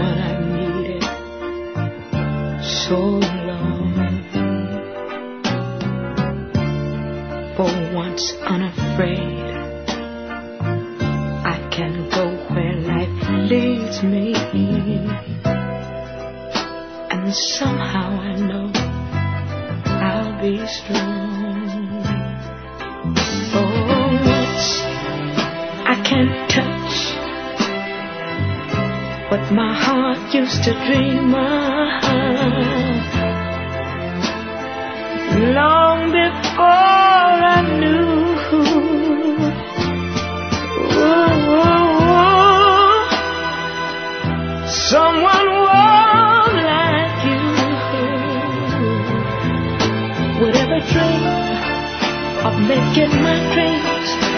what I needed so long. For once unafraid, I can go where life leads me, and somehow I know I'll be strong. For once I can touch what my heart used to dream of long before I knew. Someone warm like you would ever dream of making my dreams